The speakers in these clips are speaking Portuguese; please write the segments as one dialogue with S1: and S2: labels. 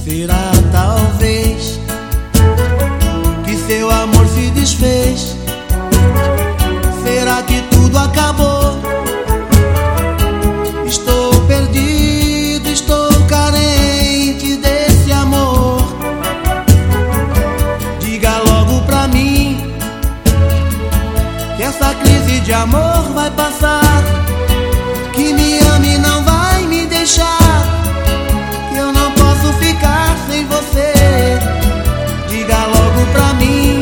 S1: Será talvez que seu amor se desfez? Será que tudo acabou? Estou perdido, estou carente desse amor. Diga logo pra mim que essa crise de amor vai passar, que me ame e não vai me deixar, que eu não posso ficar sem você. Diga logo pra mim,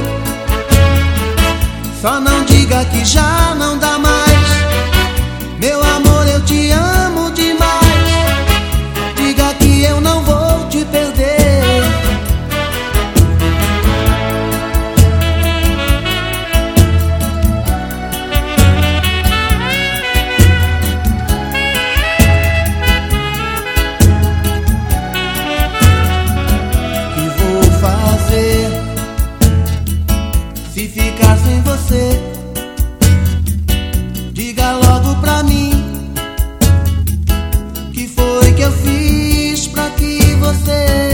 S1: só não diga que já não dá mais. Meu amor, eu te amo demais. Diga que eu não vou te perder. Se ficar sem você, diga logo pra mim, que foi que eu fiz pra que você